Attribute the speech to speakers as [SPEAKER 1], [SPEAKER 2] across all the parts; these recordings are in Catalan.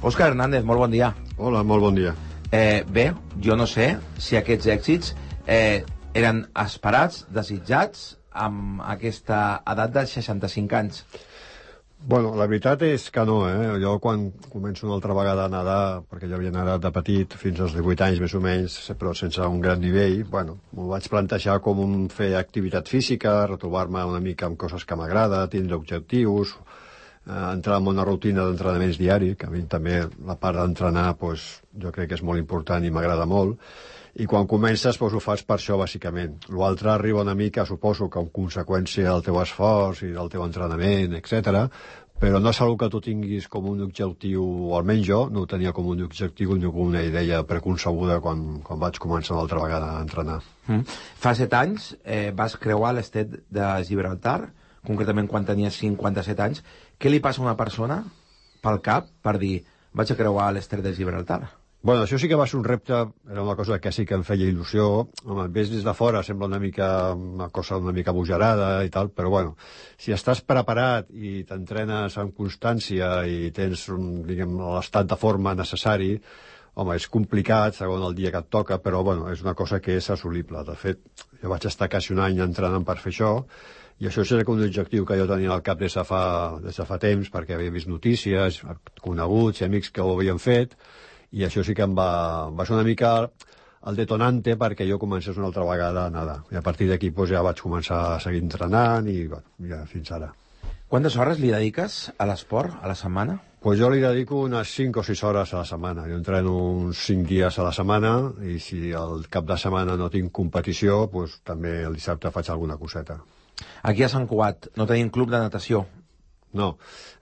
[SPEAKER 1] Òscar Hernández, molt bon dia.
[SPEAKER 2] Hola, molt bon dia.
[SPEAKER 1] Bé, jo no sé si aquests èxits eren esperats, desitjats, amb aquesta edat de 65 anys.
[SPEAKER 2] Bueno, la veritat és que no, Jo quan començo una altra vegada a nedar, perquè jo havia nedat de petit fins als 18 anys més o menys, però sense un gran nivell, m'ho vaig plantejar com fer activitat física, retrobar-me una mica amb coses que m'agrada, tindre objectius, entrar en una rutina d'entrenaments diari, que a mi també la part d'entrenar jo crec que és molt important i m'agrada molt, i quan comences ho fas per això bàsicament. L'altre arriba una mica, suposo que en conseqüència del teu esforç i del teu entrenament, etc. Però no és una que tu tinguis com un objectiu, o almenys jo no ho tenia com un objectiu ni com una idea preconcebuda quan vaig començar una altra vegada a entrenar.
[SPEAKER 1] Fa 7 anys vas creuar l'estret de Gibraltar, concretament quan tenies 57 anys. Què li passa a una persona pel cap per dir vaig a creuar l'estret de Gibraltar?
[SPEAKER 2] Bueno, això sí que va ser un repte, era una cosa que sí que em feia il·lusió. Home, ves des de fora, sembla una cosa una mica bojarada i tal, però si estàs preparat i t'entrenes amb constància i tens, l'estat de forma necessari, home, és complicat segons el dia que et toca, però és una cosa que és assolible. De fet, jo vaig estar quasi un any entrenant per fer això, i això era un objectiu que jo tenia al cap des de fa temps, perquè havia vist notícies, coneguts i amics que ho havien fet, i això sí que em va ser una mica el detonante perquè jo comencés una altra vegada a nedar. I a partir d'aquí ja vaig començar a seguir entrenant i ja fins ara.
[SPEAKER 1] Quantes hores li dediques a l'esport a la setmana?
[SPEAKER 2] Jo li dedico unes 5 o 6 hores a la setmana. Jo entreno uns 5 dies a la setmana i si al cap de setmana no tinc competició, també el dissabte faig alguna coseta.
[SPEAKER 1] Aquí a Sant Cugat no tenim club de natació.
[SPEAKER 2] No,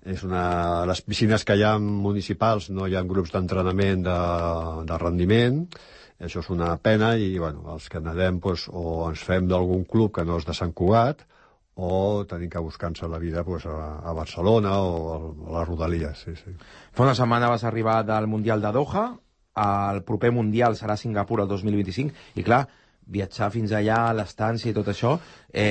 [SPEAKER 2] les piscines que hi ha municipals no hi ha grups d'entrenament de rendiment, això és una pena i els que nedem o ens fem d'algun club que no és de Sant Cugat o tenim que buscar-nos la vida a Barcelona o a les Rodalies. Sí.
[SPEAKER 1] Fa una setmana vas arribar del Mundial de Doha, el proper Mundial serà a Singapur el 2025 i clar, viatjar fins allà a l'estància i tot això,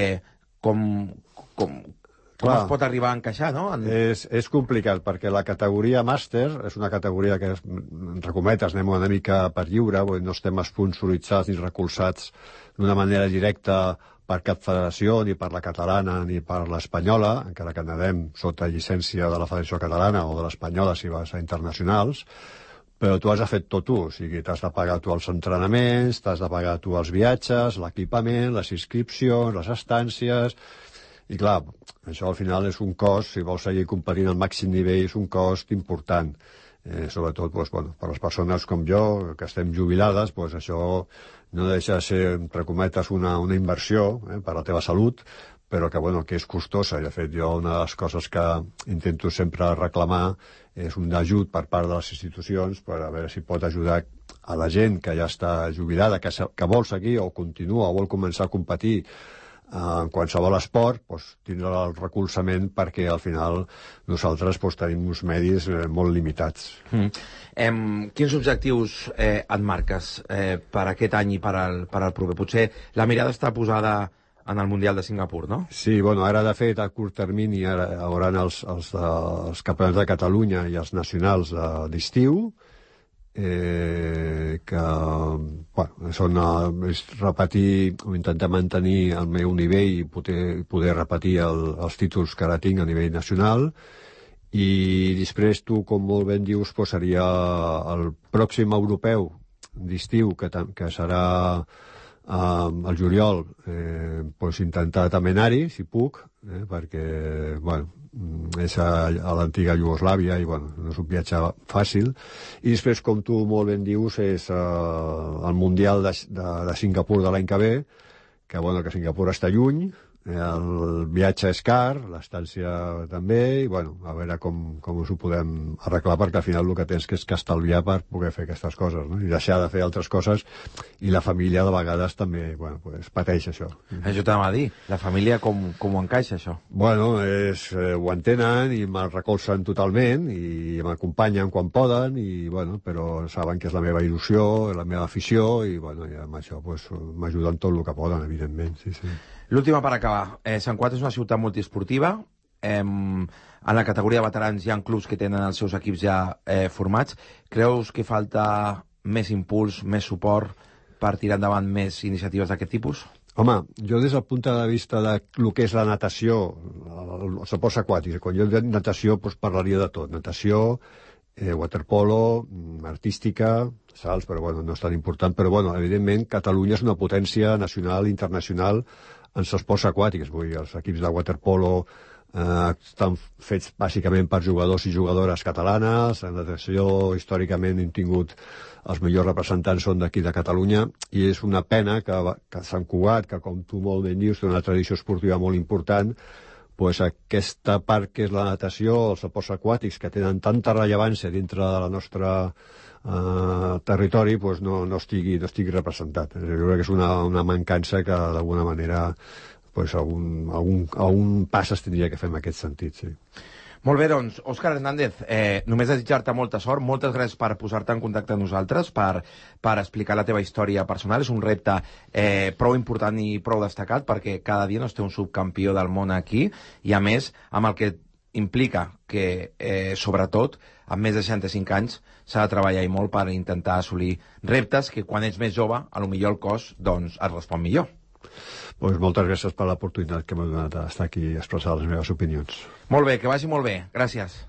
[SPEAKER 1] com es pot arribar a encaixar, no?
[SPEAKER 2] És complicat, perquè la categoria màster és una categoria que, entre cometes, anem una mica per lliure, no estem esponsoritzats ni recolzats d'una manera directa per cap federació, ni per la catalana ni per l'espanyola, encara que nedem sota llicència de la Federació Catalana o de l'espanyola si vas a internacionals, però tu has de fer tot tu, o sigui, t'has de pagar tu els entrenaments, t'has de pagar tu els viatges, l'equipament, les inscripcions, les estàncies. I clar, això al final és un cost, si vols seguir competint al màxim nivell, és un cost important. Sobretot per les persones com jo, que estem jubilades, això no deixa de ser, entre cometes, una inversió per a la teva salut, però que és costosa. I de fet, jo una de les coses que intento sempre reclamar és un ajut per part de les institucions per a veure si pot ajudar a la gent que ja està jubilada, que vol seguir o continua o vol començar a competir en qualsevol esport, tindre el recolzament perquè al final nosaltres tenim uns medis molt limitats.
[SPEAKER 1] Quins objectius et marques per aquest any i per al proper? Potser la mirada està posada en el Mundial de Singapur, no?
[SPEAKER 2] Sí, ara de fet a curt termini hi haurà els campionats de Catalunya i els nacionals d'estiu, que és repetir o intentar mantenir el meu nivell i poder repetir els títols que ara tinc a nivell nacional, i després tu, com molt ben dius, seria el pròxim europeu d'estiu que serà al juliol, intentar també anar-hi si puc, perquè és a l'antiga Iugoslàvia i no és un viatge fàcil. I després, com tu molt ben dius, és el Mundial de Singapur de l'any que ve, que Singapur està lluny, el viatge és car, l'estància també, i a veure com us ho podem arreglar, perquè al final el que tens és que estalviar per poder fer aquestes coses, no? I deixar de fer altres coses, i la família de vegades també pateix això.
[SPEAKER 1] Això t'anava a dir, la família com ho encaixa això?
[SPEAKER 2] Ho entenen i me'l recolzen totalment i m'acompanyen quan poden, però saben que és la meva il·lusió, la meva afició, i amb això m'ajuden tot el que poden, evidentment. Sí.
[SPEAKER 1] L'última per acabar. Sant Cugat és una ciutat multiesportiva, en la categoria de veterans hi ha clubs que tenen els seus equips ja formats. Creus que falta més impuls, més suport per tirar endavant més iniciatives d'aquest tipus?
[SPEAKER 2] Home, jo des del punt de vista de lo que és la natació, els esports aquàtics, quan jo dic natació parlaria de tot. Natació, waterpolo, artística, salts, però bueno, no és tan important. Però bueno, evidentment, Catalunya és una potència nacional i internacional en els esports aquàtics. Vull dir, els equips de waterpolo estan fets bàsicament per jugadors i jugadores catalanes. En natació, històricament, hem tingut els millors representants són d'aquí de Catalunya, i és una pena que Sant Cugat, que com tu molt ben dius, té una tradició esportiva molt important, pues aquesta part que és la natació, els esports aquàtics, que tenen tanta rellevància dintre de la nostra territori, pues no estigui representat. Jo crec que és una mancança que d'alguna manera pues algun pas es tindria que fer en aquest sentit, sí.
[SPEAKER 1] Molt bé, doncs, Òscar Hernández, només desitjar-te molta sort, moltes gràcies per posar-te en contacte amb nosaltres, per explicar la teva història personal. És un repte prou important i prou destacat, perquè cada dia no es té un subcampió del món aquí, i a més, amb el que implica que, sobretot, amb més de 65 anys, s'ha de treballar i molt per intentar assolir reptes que quan ets més jove, a lo millor el cos doncs, et respon millor.
[SPEAKER 2] Pues moltes gràcies per l'oportunitat que m'ha donat d'estar aquí i expressar les meves opinions.
[SPEAKER 1] Molt bé, que vagi molt bé. Gràcies.